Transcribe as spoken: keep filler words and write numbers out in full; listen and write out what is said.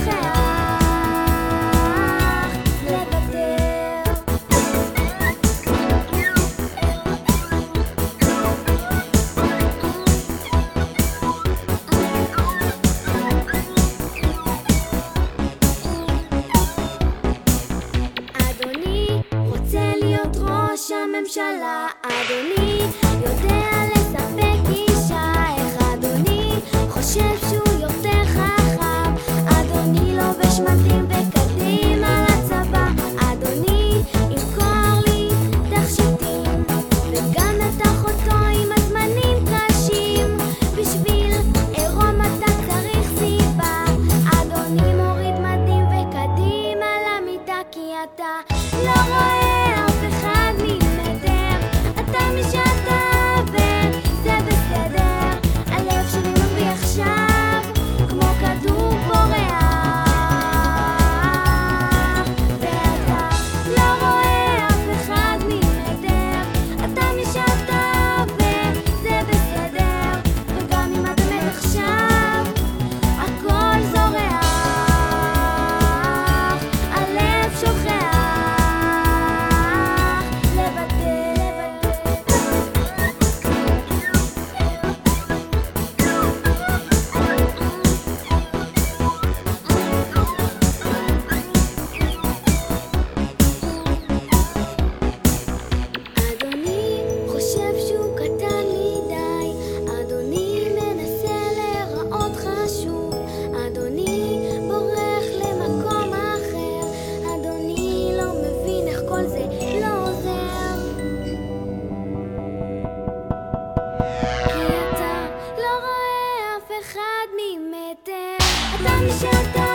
הממשלה, אדוני יודע לספק גישה. איך אדוני חושב שהוא יותר חכם? אדוני לובש מדים וקדימה לצבא. אדוני ימכור לי תכשיטים וגם נתח אותו עם הזמנים קשים. בשביל עירום אתה צריך סיבה. אדוני מוריד מדים וקדימה למיטה כי אתה לא רואה אף אחד ממטר. אתה משתה וזה בסדר. הלב שלי מביא עכשיו כמו כדור בורח. ואתה לא רואה אף אחד ממטר. אתה משתה וזה בסדר. וגם אם אתה מת עכשיו הכל זורח. הלב שוכח אתה משתה